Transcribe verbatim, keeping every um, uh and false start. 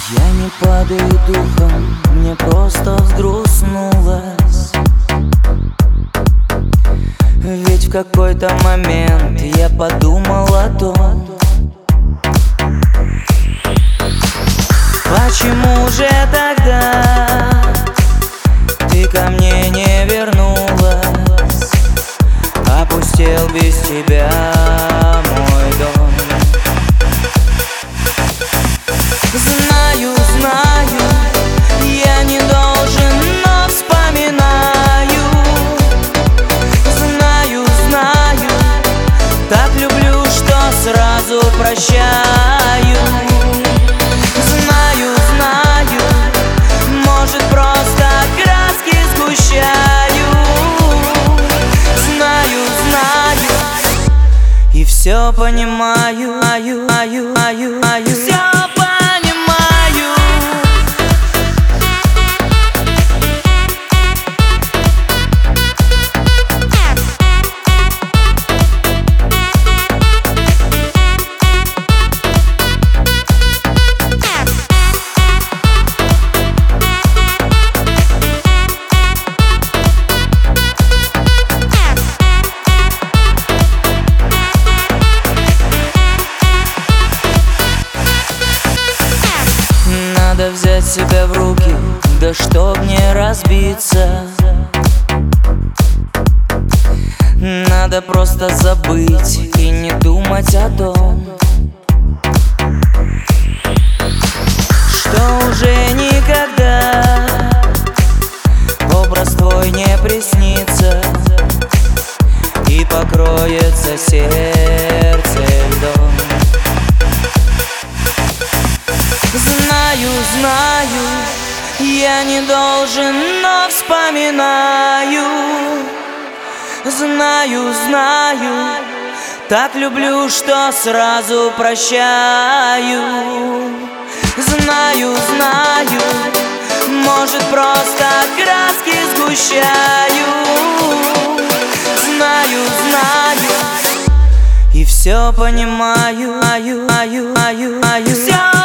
Я не падаю духом, мне просто взгрустнулось. Ведь в какой-то момент я подумал о том, почему же тогда ты ко мне не вернулась? Опустел без тебя мой дом. Знаю, знаю, я не должен, но вспоминаю. Знаю, знаю, так люблю, что сразу прощаю. Знаю, знаю, может, просто краски сгущаю. Знаю, знаю, и все понимаю, аю, аю, аю, аю. Все понимаю. Надо взять себя в руки, да чтоб не разбиться. Надо просто забыть и не думать о том, что уже никогда образ твой не приснится и покроется сердце льдом. Знаю, знаю, я не должен, но вспоминаю. Знаю, знаю, так люблю, что сразу прощаю. Знаю, знаю, может, просто краски сгущаю. Знаю, знаю, и все понимаю, аю, аю, аю, аю. Все